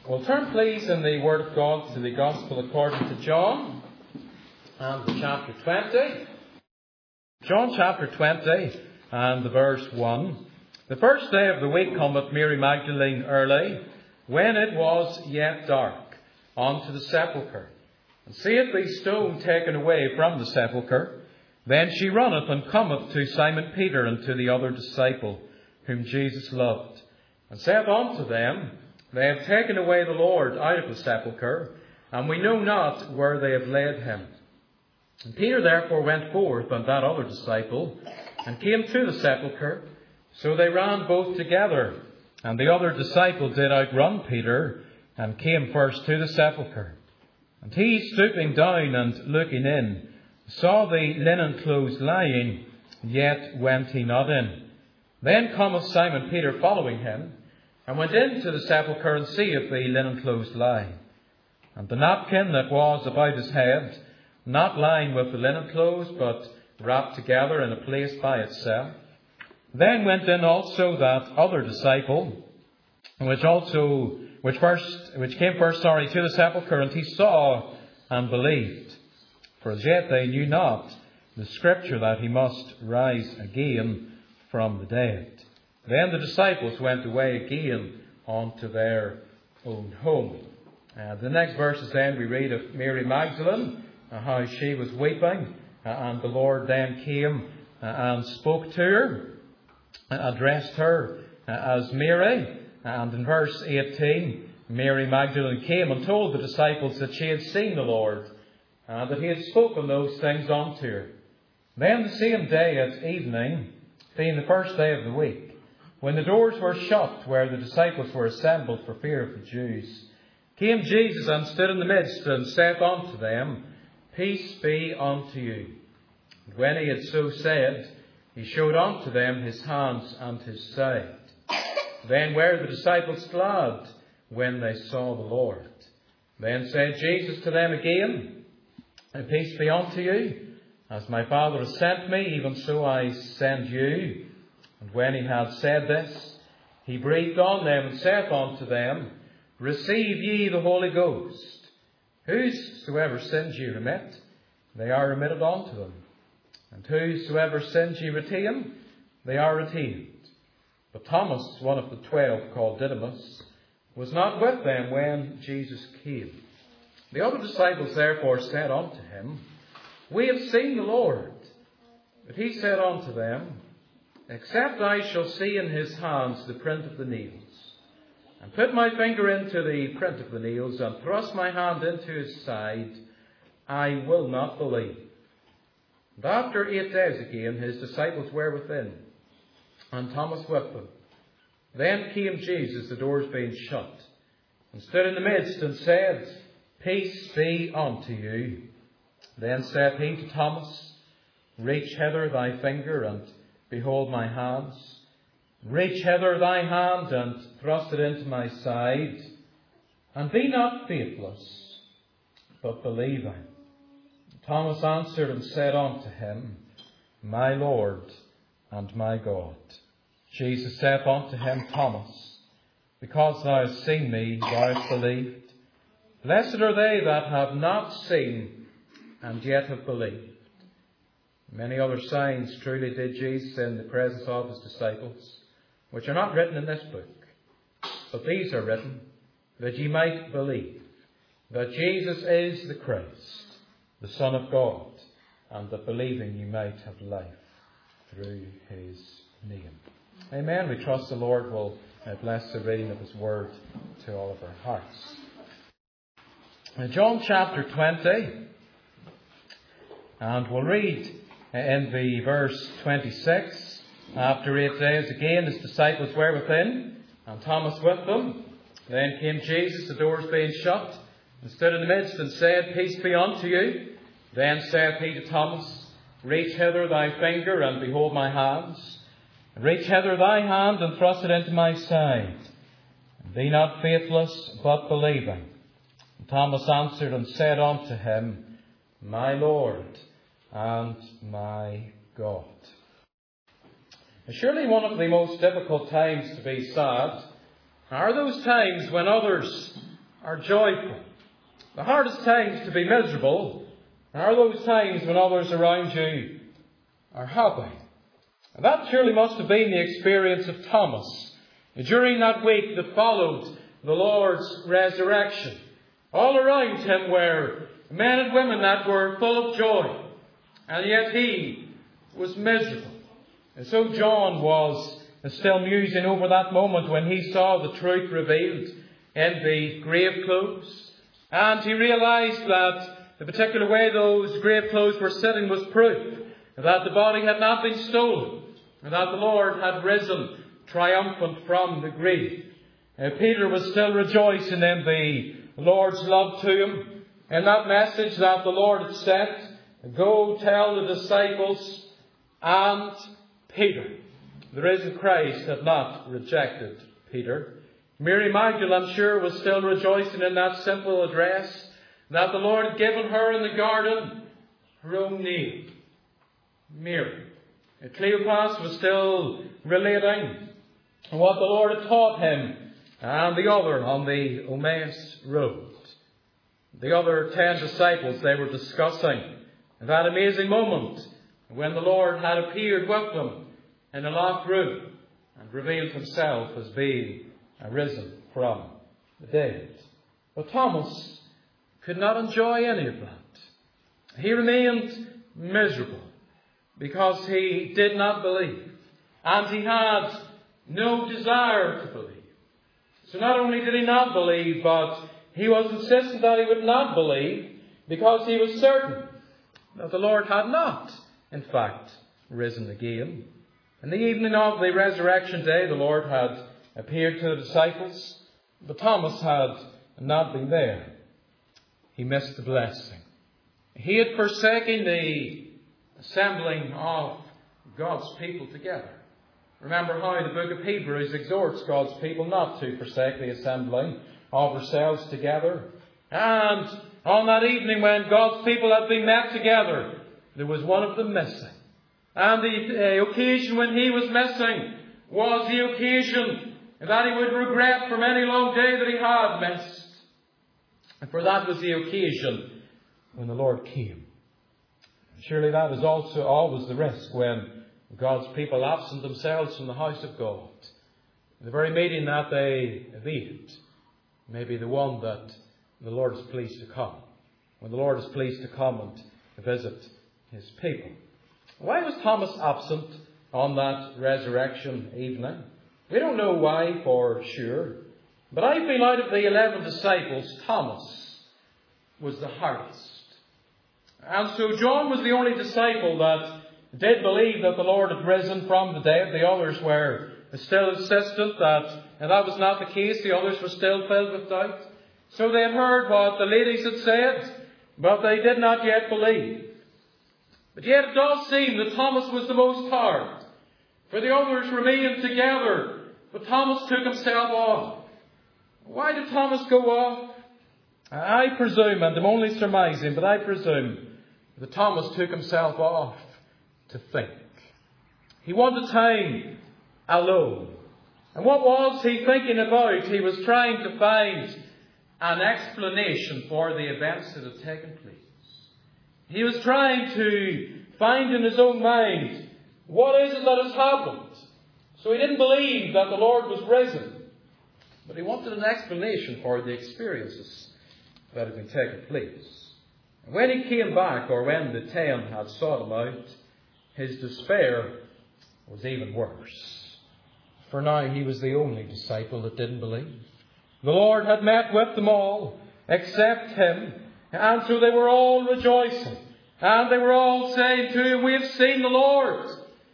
Well, turn please in the Word of God to the Gospel according to John and chapter 20. John chapter 20 and the verse 1. The first day of the week cometh Mary Magdalene early, when it was yet dark, unto the sepulchre, and seeth the stone taken away from the sepulchre. Then she runneth and cometh to Simon Peter and to the other disciple, whom Jesus loved, and saith unto them, They have taken away the Lord out of the sepulchre, and we know not where they have laid him. And Peter therefore went forth, and that other disciple, and came to the sepulchre. So they ran both together. And the other disciple did outrun Peter, and came first to the sepulchre. And he, stooping down and looking in, saw the linen clothes lying, yet went he not in. Then cometh Simon Peter following him, and went into the sepulchre, and seeth the linen clothes lying, and the napkin that was about his head, not lying with the linen clothes, but wrapped together in a place by itself. Then went in also that other disciple, which came first to the sepulchre, and he saw and believed. For as yet they knew not the scripture that he must rise again from the dead. Then the disciples went away again unto their own home. The next verses then we read of Mary Magdalene, how she was weeping, and the Lord then came and spoke to her, addressed her as Mary. And in verse 18, Mary Magdalene came and told the disciples that she had seen the Lord, and that he had spoken those things unto her. Then the same day at evening, being the first day of the week, when the doors were shut where the disciples were assembled for fear of the Jews, came Jesus and stood in the midst, and saith unto them, Peace be unto you. And when he had so said, he showed unto them his hands and his side. Then were the disciples glad when they saw the Lord. Then said Jesus to them again, Peace be unto you. As my Father has sent me, even so I send you. And when he had said this, he breathed on them and saith unto them, Receive ye the Holy Ghost. Whosoever sins ye remit, they are remitted unto them. And whosoever sins ye retain, they are retained. But Thomas, one of the 12, called Didymus, was not with them when Jesus came. The other disciples therefore said unto him, We have seen the Lord. But he said unto them, Except I shall see in his hands the print of the nails, and put my finger into the print of the nails, and thrust my hand into his side, I will not believe. And after 8 days again his disciples were within, and Thomas with them. Then came Jesus, the doors being shut, and stood in the midst, and said, Peace be unto you. Then saith he to Thomas, Reach hither thy finger, and behold my hands. Reach hither thy hand, and thrust it into my side. And be not faithless, but believing. Thomas answered and said unto him, My Lord and my God. Jesus saith unto him, Thomas, because thou hast seen me, thou hast believed. Blessed are they that have not seen, and yet have believed. Many other signs truly did Jesus in the presence of his disciples, which are not written in this book. But these are written, that ye might believe that Jesus is the Christ, the Son of God, and that believing ye might have life through his name. Amen. We trust the Lord will bless the reading of his word to all of our hearts. In John chapter 20, and we'll read in the verse 26, After 8 days again his disciples were within, and Thomas with them. Then came Jesus, the doors being shut, and stood in the midst, and said, Peace be unto you. Then saith he to Thomas, Reach hither thy finger, and behold my hands. And reach hither thy hand, and thrust it into my side. And be not faithless, but believing. And Thomas answered and said unto him, My Lord and my God. Surely one of the most difficult times to be sad are those times when others are joyful. The hardest times to be miserable are those times when others around you are happy. And that surely must have been the experience of Thomas during that week that followed the Lord's resurrection. All around him were men and women that were full of joy, and yet he was miserable. And so John was still musing over that moment when he saw the truth revealed in the grave clothes. And he realized that the particular way those grave clothes were sitting was proof that the body had not been stolen, and that the Lord had risen triumphant from the grave. Peter was still rejoicing in the Lord's love to him, in that message that the Lord had sent, go tell the disciples and Peter. The risen Christ had not rejected Peter. Mary Magdalene, I'm sure, was still rejoicing in that simple address that the Lord had given her in the garden, her own name, Mary. And Cleopas was still relating what the Lord had taught him and the other on the Emmaus road. The other 10 disciples, they were discussing that amazing moment when the Lord had appeared with them in a locked room and revealed himself as being risen from the dead. But Thomas could not enjoy any of that. He remained miserable because he did not believe, and he had no desire to believe. So not only did he not believe, but he was insistent that he would not believe because he was certain that the Lord had not, in fact, risen again. In the evening of the resurrection day, the Lord had appeared to the disciples, but Thomas had not been there. He missed the blessing. He had forsaken the assembling of God's people together. Remember how the book of Hebrews exhorts God's people not to forsake the assembling of ourselves together. And on that evening when God's people had been met together, there was one of them missing. And the occasion when he was missing was the occasion that he would regret for many long day that he had missed. And for that was the occasion when the Lord came. Surely that is also always the risk when God's people absent themselves from the house of God. The very meeting that they evade may be the one that the Lord is pleased to come. When the Lord is pleased to come and visit his people. Why was Thomas absent on that resurrection evening? We don't know why for sure. But I feel out of the 11 disciples, Thomas was the hardest. And so John was the only disciple that did believe that the Lord had risen from the dead. The others were still insistent that that was not the case. The others were still filled with doubt. So they had heard what the ladies had said, but they did not yet believe. But yet it does seem that Thomas was the most hard. For the others remained together, but Thomas took himself off. Why did Thomas go off? I presume, and I'm only surmising, but I presume that Thomas took himself off to think. He wanted time alone. And what was he thinking about? He was trying to find an explanation for the events that had taken place. He was trying to find in his own mind, what is it that has happened? So he didn't believe that the Lord was risen. But he wanted an explanation for the experiences that had been taking place. And when he came back, or when the 10 had sought him out, his despair was even worse. For now he was the only disciple that didn't believe. The Lord had met with them all, except him. And so they were all rejoicing. And they were all saying to him, we have seen the Lord.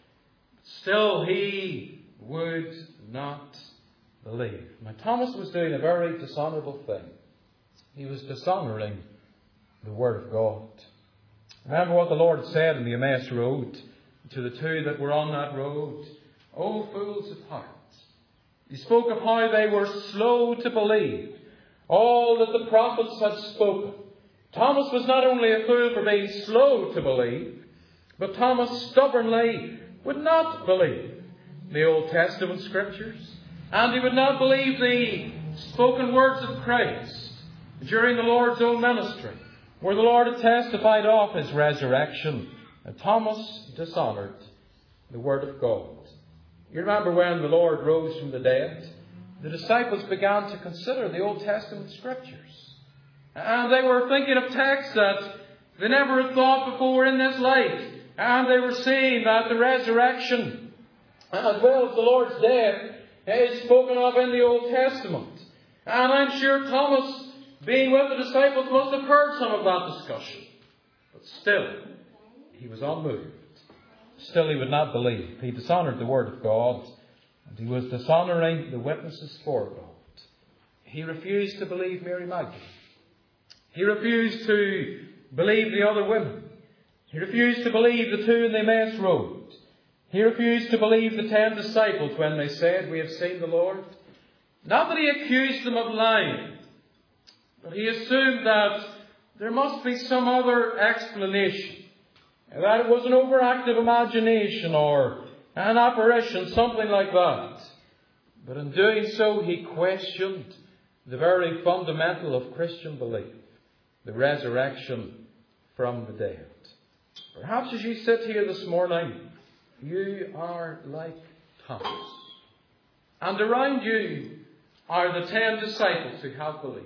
Still he would not believe. Now Thomas was doing a very dishonourable thing. He was dishonouring the Word of God. Remember what the Lord said in the Emmaus road to the 2 that were on that road. O fools of heart. He spoke of how they were slow to believe all that the prophets had spoken. Thomas was not only a fool for being slow to believe, but Thomas stubbornly would not believe the Old Testament Scriptures. And he would not believe the spoken words of Christ. during the Lord's own ministry, where the Lord had testified of His resurrection, Thomas dishonoured the Word of God. You remember when the Lord rose from the dead, the disciples began to consider the Old Testament Scriptures. And they were thinking of texts that they never had thought before in this life. And they were seeing that the resurrection, as well as the Lord's death, is spoken of in the Old Testament. And I'm sure Thomas, being with the disciples, must have heard some of that discussion. But still, he was unmoved. Still, he would not believe. He dishonoured the Word of God, and he was dishonouring the witnesses for God. He refused to believe Mary Magdalene. He refused to believe the other women. He refused to believe the two in the Emmaus Road. He refused to believe the 10 disciples when they said, "We have seen the Lord." Not that he accused them of lying, but he assumed that there must be some other explanation. That it was an overactive imagination or an apparition, something like that. But in doing so, he questioned the very fundamental of Christian belief, the resurrection from the dead. Perhaps as you sit here this morning, you are like Thomas. And around you are the 10 disciples who have believed.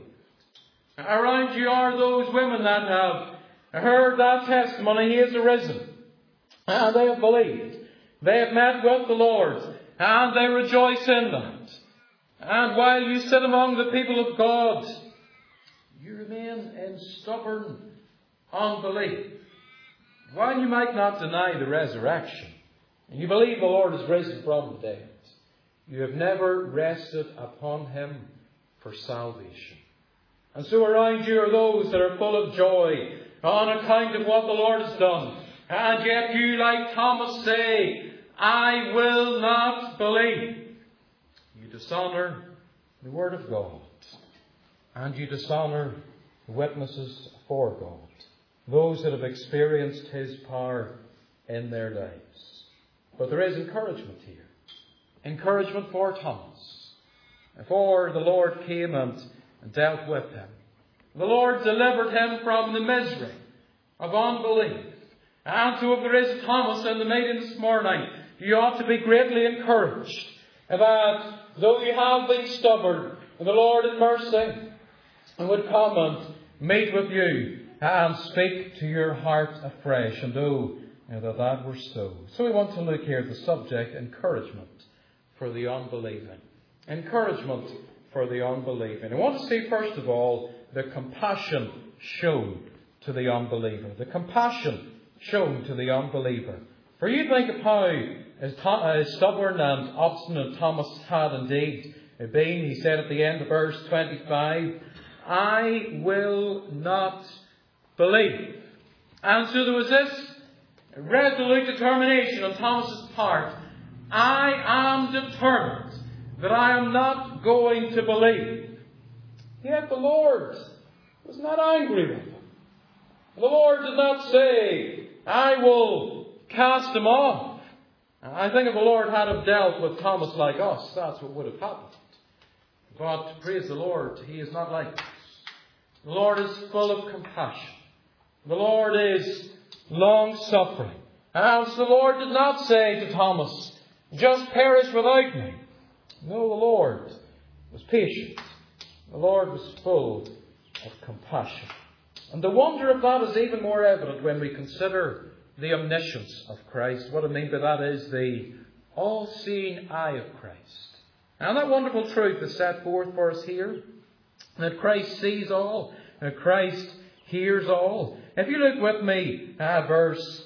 Around you are those women that have heard that testimony, He is arisen. And they have believed. They have met with the Lord. And they rejoice in that. And while you sit among the people of God, you remain in stubborn unbelief. While you might not deny the resurrection, and you believe the Lord is risen from the dead, you have never rested upon Him for salvation. And so around you are those that are full of joy on account of what the Lord has done. And yet you, like Thomas, say, "I will not believe." You dishonour the Word of God. And you dishonour the witnesses for God, those that have experienced His power in their lives. But there is encouragement here. Encouragement for Thomas. For the Lord came and dealt with him. The Lord delivered him from the misery of unbelief. And so if there is Thomas in the meeting this morning, you ought to be greatly encouraged that though you have been stubborn, the Lord in mercy would come and meet with you and speak to your heart afresh. And that were so. So we want to look here at the subject, encouragement for the unbelieving. Encouragement for the unbelieving. I want to see first of all the compassion shown to the unbeliever. The compassion shown to the unbeliever. For you think of how stubborn and obstinate Thomas had indeed been. He said at the end of verse 25, "I will not believe." And so there was this resolute determination on Thomas's part. I am determined that I am not going to believe. Yet the Lord was not angry with him. The Lord did not say, "I will cast him off." I think if the Lord had have dealt with Thomas like us, that's what would have happened. But praise the Lord, He is not like us. The Lord is full of compassion. The Lord is long-suffering. And so the Lord did not say to Thomas, "Just perish without me." No, the Lord was patient. The Lord was full of compassion. And the wonder of that is even more evident when we consider the omniscience of Christ. What I mean by that is the all-seeing eye of Christ. And that wonderful truth is set forth for us here, that Christ sees all, that Christ hears all. If you look with me at verse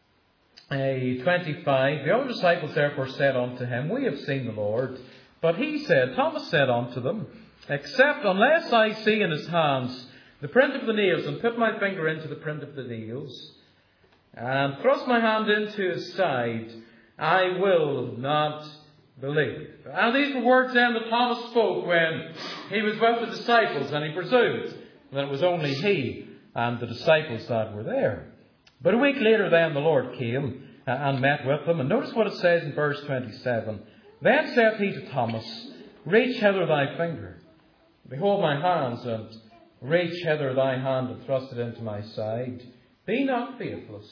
25, the other disciples therefore said unto him, "We have seen the Lord." But he said, Thomas said unto them, "Except unless I see in his hands the print of the nails, and put my finger into the print of the nails, and thrust my hand into his side, I will not believe." And these were words then that Thomas spoke when he was with the disciples, and he presumed that it was only he and the disciples that were there. But a week later then the Lord came and met with them. And notice what it says in verse 27. "Then saith he to Thomas, Reach hither thy finger. Behold my hands, and Reach hither thy hand and thrust it into my side. Be not faithless,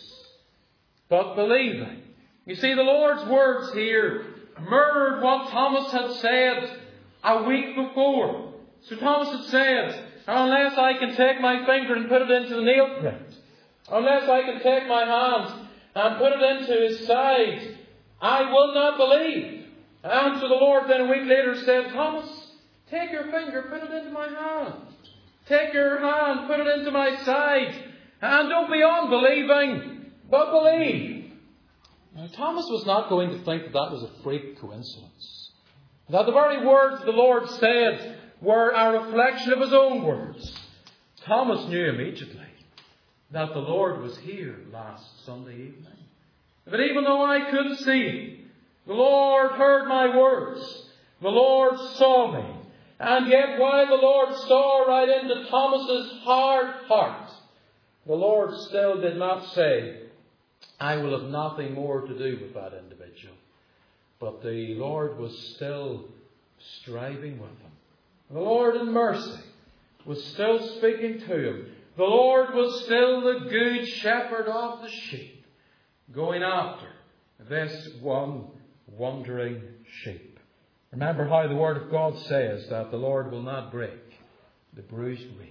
but believing. You see, the Lord's words here mirrored what Thomas had said a week before. So Thomas had said, unless I can take my finger and put it into the nail print, unless I can take my hand and put it into his side, I will not believe. And so the Lord then a week later said, Thomas, take your finger, put it into my hand. Take your hand, put it into my side. And don't be unbelieving, but believe. Now, Thomas was not going to think that was a freak coincidence. That the very words the Lord said were a reflection of his own words. Thomas knew immediately that the Lord was here last Sunday evening. But even though I couldn't see him, the Lord heard my words. The Lord saw me. And yet while the Lord saw right into Thomas's hard heart, the Lord still did not say, I will have nothing more to do with that individual. But the Lord was still striving with him. The Lord in mercy was still speaking to him. The Lord was still the good shepherd of the sheep, going after this one wandering sheep. Remember how the Word of God says that the Lord will not break the bruised reed.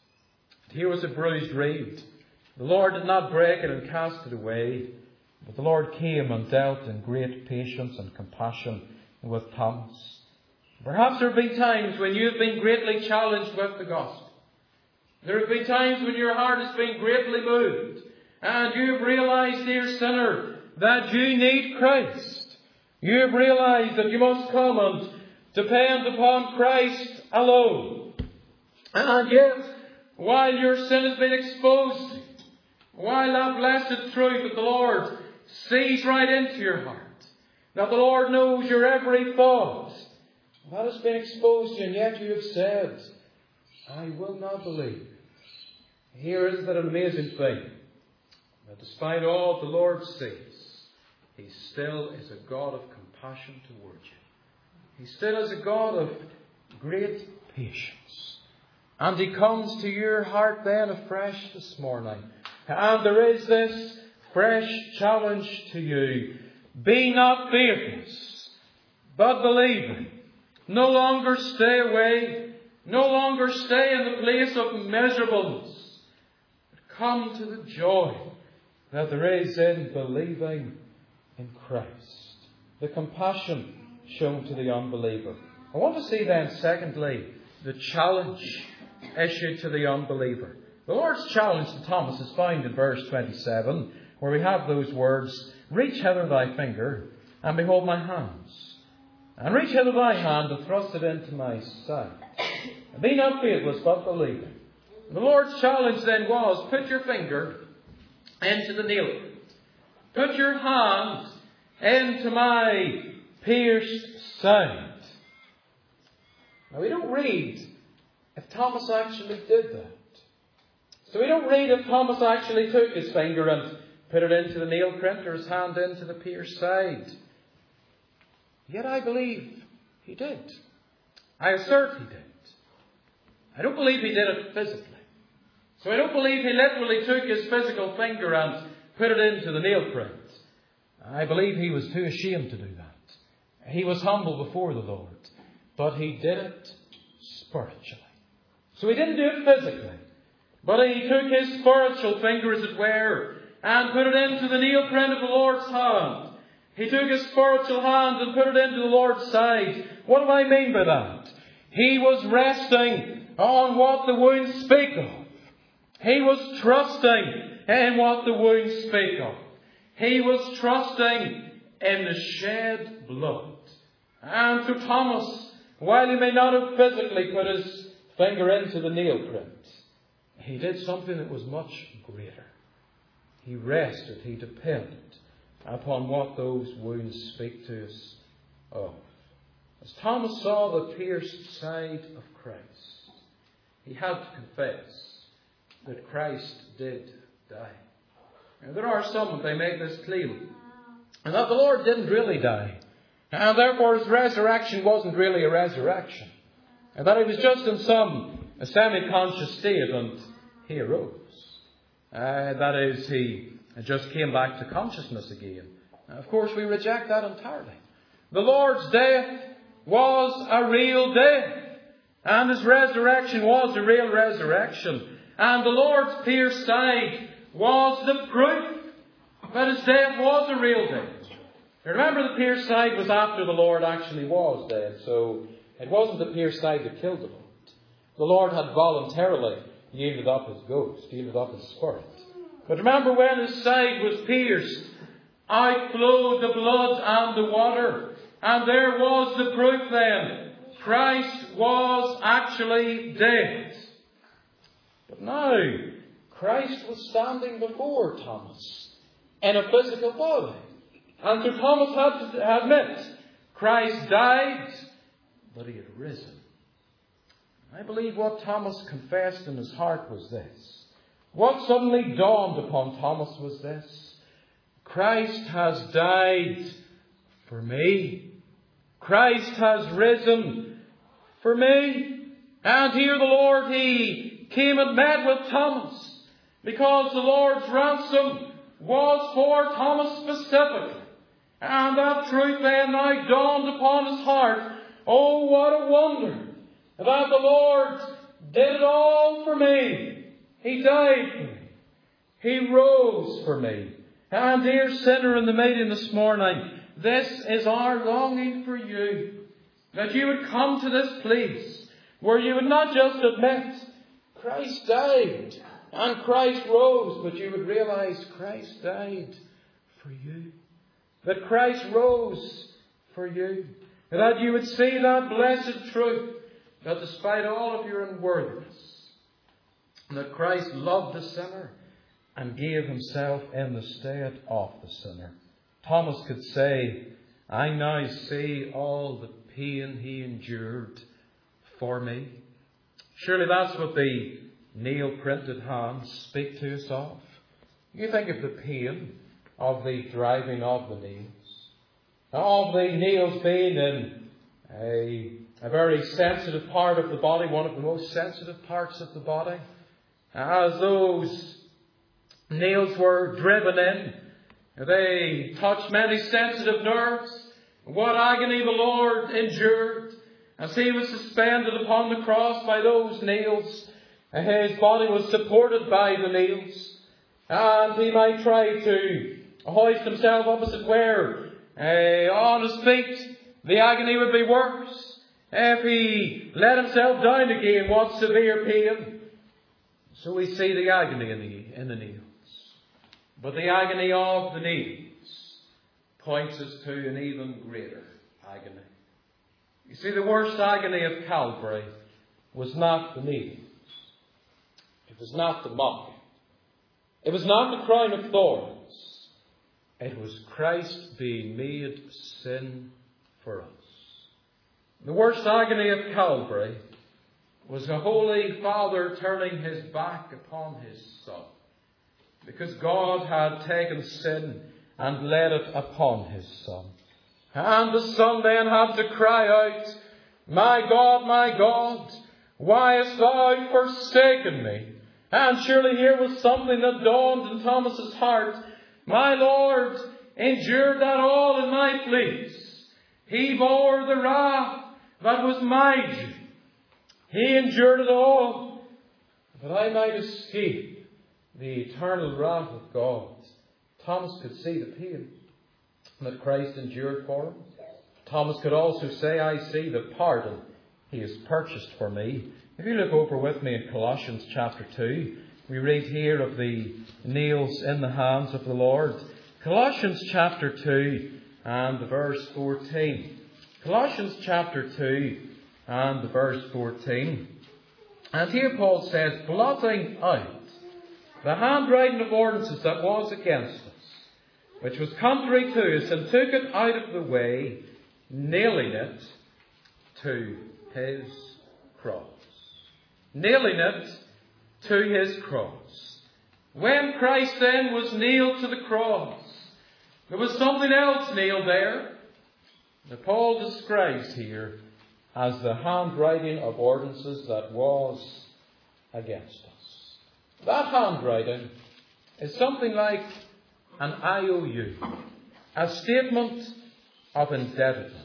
Here was a bruised reed. The Lord did not break it and cast it away, but the Lord came and dealt in great patience and compassion with Thomas. Perhaps there have been times when you have been greatly challenged with the gospel. There have been times when your heart has been greatly moved, and you have realized, dear sinner, that you need Christ. You have realized that you must come and depend upon Christ alone. And yet, while your sin has been exposed, while that blessed truth that the Lord sees right into your heart, that the Lord knows your every thought, that has been exposed to you, and yet you have said, I will not believe. Here isn't it an amazing thing, that despite all the Lord sees, He still is a God of compassion towards you. He still is a God of great patience. And He comes to your heart then afresh this morning. And there is this fresh challenge to you. Be not faithless, but believing. No longer stay away. No longer stay in the place of miserableness. But come to the joy that there is in believing in Christ. The compassion shown to the unbeliever. I want to see then, secondly, the challenge issued to the unbeliever. The Lord's challenge to Thomas is found in verse 27, where we have those words, Reach hither thy finger, and behold my hands. And reach hither thy hand, and thrust it into my side. And be not faithless, but believing. The Lord's challenge then was, put your finger into the nail. Put your hand into my pierced side. Now we don't read if Thomas actually did that. So we don't read if Thomas actually took his finger and put it into the nail print or his hand into the pierced side. Yet I believe he did. I assert he did. I don't believe he did it physically. So I don't believe he literally took his physical finger and put it into the nail print. I believe he was too ashamed to do that. He was humble before the Lord. But he did it spiritually. So he didn't do it physically. But he took his spiritual finger, as it were, and put it into the nail print of the Lord's hand. He took his spiritual hand and put it into the Lord's side. What do I mean by that? He was resting on what the wounds speak of. He was trusting in what the wounds speak of. He was trusting in the shed blood. And to Thomas, while he may not have physically put his finger into the nail print, he did something that was much greater. He rested, he depended upon what those wounds speak to us of. As Thomas saw the pierced side of Christ, he had to confess that Christ did die. Now, there are some that they make this claim, and that the Lord didn't really die, and therefore his resurrection wasn't really a resurrection, and that he was just in some a semi-conscious state, and he arose. That is, he just came back to consciousness again. Of course, we reject that entirely. The Lord's death was a real death, and His resurrection was a real resurrection. And the Lord's pierced side was the proof that His death was a real death. Remember, the pierced side was after the Lord actually was dead, so it wasn't the pierced side that killed the Lord. The Lord had voluntarily yielded up His ghost, yielded up His spirit. But remember, when His side was pierced, out flowed the blood and the water. And there was the proof then. Christ was actually dead. But now, Christ was standing before Thomas in a physical body. And so Thomas had to admit, Christ died, but He had risen. I believe what Thomas confessed in his heart was this. What suddenly dawned upon Thomas was this. Christ has died for me. Christ has risen for me. And here the Lord, He came and met with Thomas, because the Lord's ransom was for Thomas specifically. And that truth then now dawned upon his heart. Oh, what a wonder that the Lord did it all for me. He died for me. He rose for me. And dear sinner in the meeting this morning, this is our longing for you. That you would come to this place where you would not just admit Christ died and Christ rose, but you would realize Christ died for you. That Christ rose for you. That you would see that blessed truth, that despite all of your unworthiness, that Christ loved the sinner and gave Himself in the stead of the sinner. Thomas could say, I now see all the pain He endured for me. Surely that's what the nail-printed hands speak to us of. You think of the pain of the driving of the nails, of the nails being in a very sensitive part of the body, one of the most sensitive parts of the body. As those nails were driven in, they touched many sensitive nerves. What agony the Lord endured as He was suspended upon the cross by those nails. His body was supported by the nails, and He might try to hoist Himself up, as it were, on His feet. The agony would be worse. If He let Himself down again, what severe pain. So we see the agony in the nails. But the agony of the nails points us to an even greater agony. You see, the worst agony of Calvary was not the nails. It was not the mocking. It was not the crown of thorns. It was Christ being made sin for us. The worst agony of Calvary was the Holy Father turning His back upon His Son, because God had taken sin and laid it upon His Son. And the Son then had to cry out, my God, why hast Thou forsaken me? And surely here was something that dawned in Thomas's heart. My Lord endured that all in my place. He bore the wrath that was my due. He endured it all, that I might escape the eternal wrath of God. Thomas could see the pain that Christ endured for him. Thomas could also say, I see the pardon He has purchased for me. If you look over with me in Colossians chapter 2, we read here of the nails in the hands of the Lord. Colossians chapter 2 and the verse 14. Colossians chapter 2 and the verse 14. And here Paul says, blotting out the handwriting of ordinances that was against us, which was contrary to us, and took it out of the way, nailing it to His cross. Nailing it to His cross. When Christ then was nailed to the cross, there was something else nailed there that Paul describes here as the handwriting of ordinances that was against us. That handwriting is something like an IOU, a statement of indebtedness.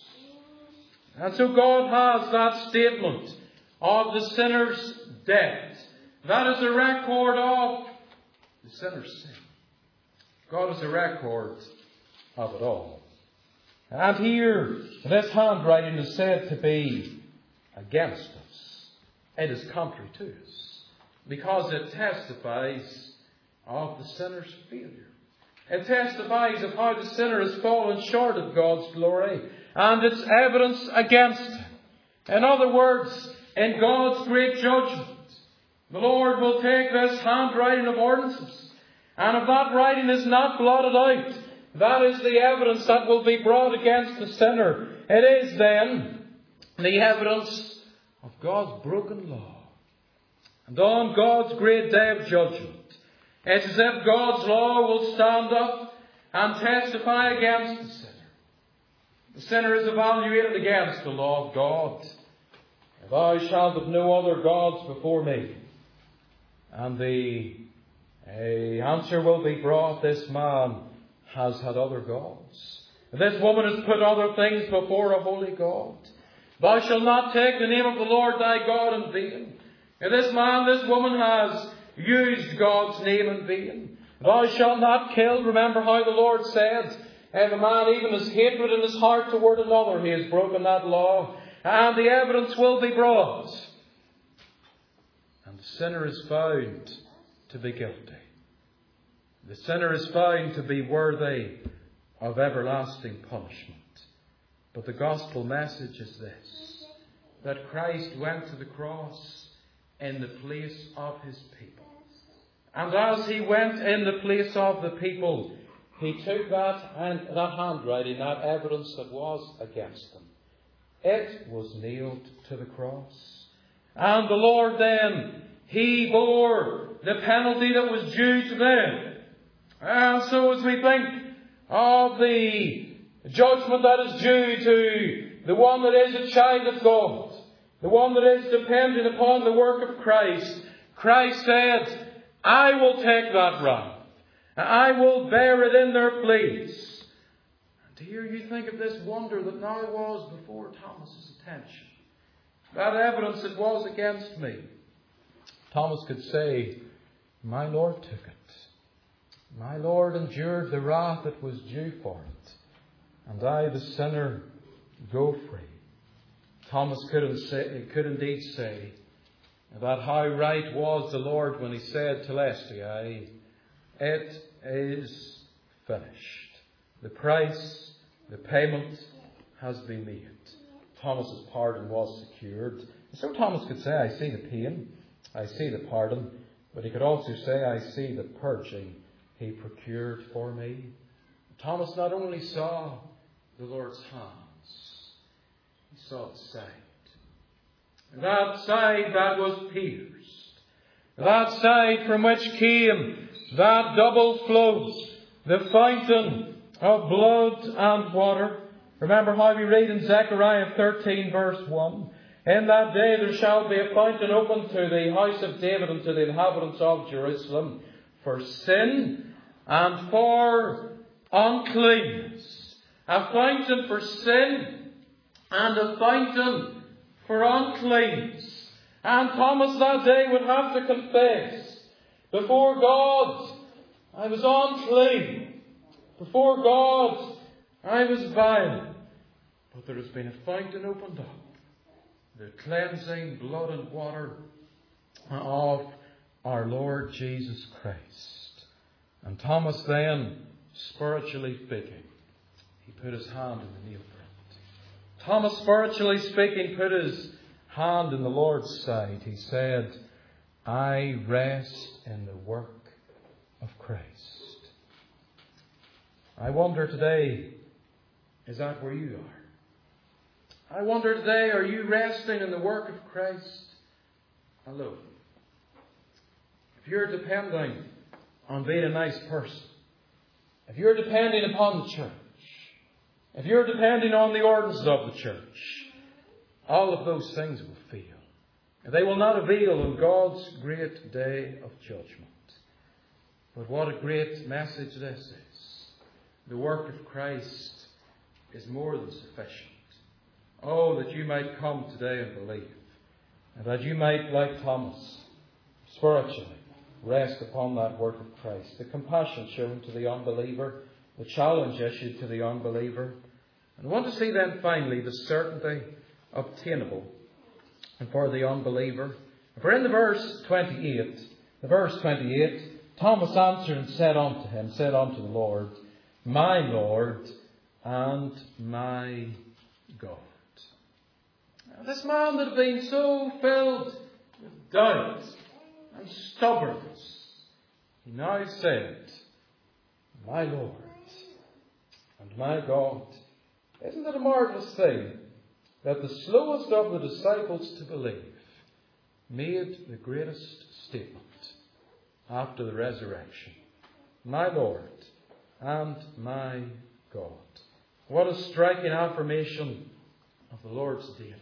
And so God has that statement of the sinner's debt. That is a record of the sinner's sin. God is a record of it all. And here, this handwriting is said to be against us. It is contrary to us, because it testifies of the sinner's failure. It testifies of how the sinner has fallen short of God's glory, and it's evidence against him. In other words, in God's great judgment, the Lord will take this handwriting of ordinances, and if that writing is not blotted out, that is the evidence that will be brought against the sinner. It is then the evidence of God's broken law. And on God's great day of judgment, it's as if God's law will stand up and testify against the sinner. The sinner is evaluated against the law of God. Thou shalt have no other gods before me. And the answer will be brought, this man has had other gods. This woman has put other things before a holy God. Thou shalt not take the name of the Lord thy God in vain. And this man, this woman has used God's name in vain. Thou shalt not kill. Remember how the Lord said, if a man even has hatred in his heart toward another, he has broken that law. And the evidence will be brought. And the sinner is found to be guilty. The sinner is found to be worthy of everlasting punishment. But the gospel message is this, that Christ went to the cross in the place of his people. And as he went in the place of the people, he took that handwriting, that evidence that was against them. It was nailed to the cross. And the Lord then, he bore the penalty that was due to them. And so as we think of the judgment that is due to the one that is a child of God, the one that is dependent upon the work of Christ, Christ said, I will take that wrath. I will bear it in their place. And here you think of this wonder that now was before Thomas's attention. That evidence that was against me. Thomas could say, my Lord took it. My Lord endured the wrath that was due for it. And I, the sinner, go free. Thomas could indeed say that how right was the Lord when he said, Telestai, it is finished. The price, the payment has been made. Thomas's pardon was secured. So Thomas could say, I see the pain, I see the pardon, but he could also say, I see the purging he procured for me. Thomas not only saw the Lord's hands, he saw the side. That side that was pierced. That side from which came that double flow, the fountain of blood and water. Remember how we read in Zechariah 13 verse 1. In that day there shall be a fountain opened to the house of David and to the inhabitants of Jerusalem for sin and for uncleanness. A fountain for sin and a fountain for uncleanness. And Thomas that day would have to confess, before God, I was unclean. Before God, I was vile. But there has been a fountain opened up. The cleansing blood and water of our Lord Jesus Christ. And Thomas then, spiritually speaking, he put his hand in the nail print. Thomas, spiritually speaking, put his hand in the Lord's side. He said, I rest in the work of Christ. I wonder today, is that where you are? I wonder today, are you resting in the work of Christ alone? If you're depending on being a nice person, if you're depending upon the church, if you're depending on the ordinances of the church, all of those things will fail. They will not avail on God's great day of judgment. But what a great message this is. The work of Christ is more than sufficient. Oh, that you might come today and believe. And that you might, like Thomas, spiritually rest upon that work of Christ. The compassion shown to the unbeliever, the challenge issued to the unbeliever. And I want to see then finally the certainty obtainable for the unbeliever. For in the verse 28, Thomas answered and said unto the Lord, my Lord and my God. Now, this man that had been so filled with doubt and stubbornness, he now said, my Lord and my God. Isn't it a marvellous thing that the slowest of the disciples to believe made the greatest statement after the resurrection? My Lord and my God. What a striking affirmation of the Lord's deity.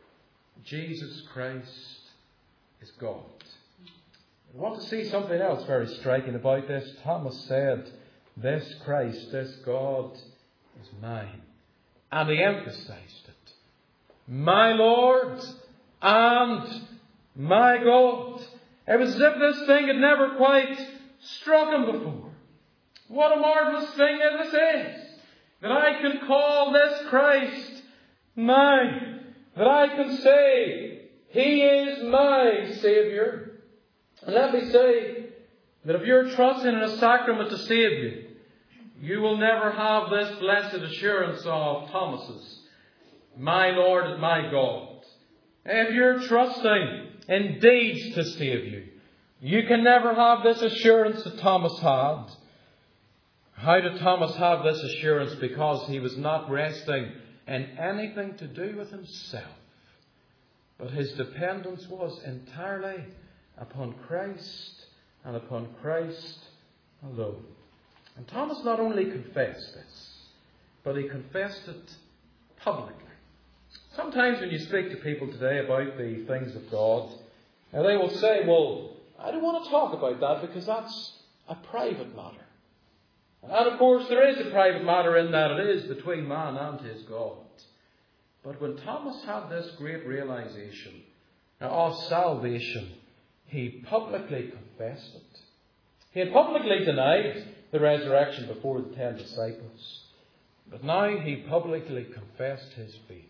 Jesus Christ is God. I want to see something else very striking about this. Thomas said, this Christ, this God is mine. And he emphasized it. My Lord and my God. It was as if this thing had never quite struck him before. What a marvellous thing this is. That I can call this Christ mine. That I can say, he is my Saviour. And let me say that if you're trusting in a sacrament to save you, you will never have this blessed assurance of Thomas's, my Lord and my God. If you're trusting in deeds to save you, you can never have this assurance that Thomas had. How did Thomas have this assurance? Because he was not resting in anything to do with himself, but his dependence was entirely upon Christ and upon Christ alone. And Thomas not only confessed this, but he confessed it publicly. Sometimes when you speak to people today about the things of God, they will say, well, I don't want to talk about that because that's a private matter. And of course there is a private matter in that it is between man and his God. But when Thomas had this great realization of salvation, he publicly confessed it. He had publicly denied the resurrection before the 10 disciples. But now he publicly confessed his faith.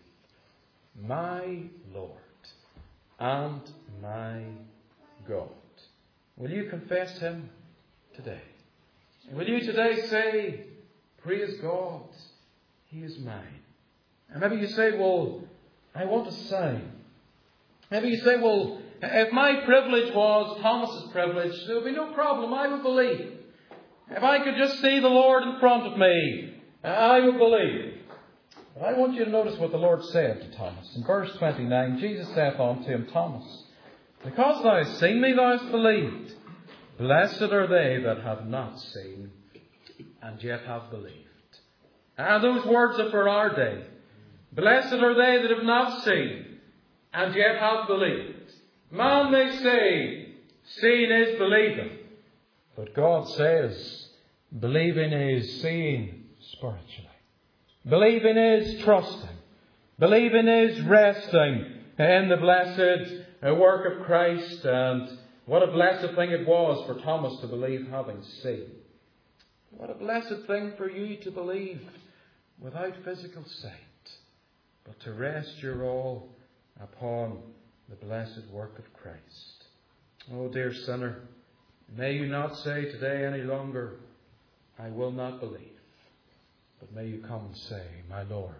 My Lord and my God. Will you confess him today? Will you today say, praise God, he is mine? And maybe you say, well, I want a sign. Maybe you say, well, if my privilege was Thomas's privilege, there would be no problem. I would believe. If I could just see the Lord in front of me, I would believe. But I want you to notice what the Lord said to Thomas. In verse 29, Jesus saith unto him, Thomas, because thou hast seen me, thou hast believed. Blessed are they that have not seen, and yet have believed. And those words are for our day. Blessed are they that have not seen, and yet have believed. Man may say, seeing is believing. But God says, believing is seeing spiritually. Believing is trusting. Believing is resting in the blessed work of Christ. And what a blessed thing it was for Thomas to believe having seen. What a blessed thing for you to believe without physical sight, but to rest your all upon the blessed work of Christ. Oh, dear sinner, may you not say today any longer, I will not believe. But may you come and say, my Lord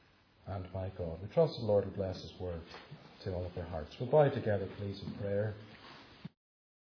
and my God. We trust the Lord will bless his word to all of our hearts. We'll bow together, please, in prayer.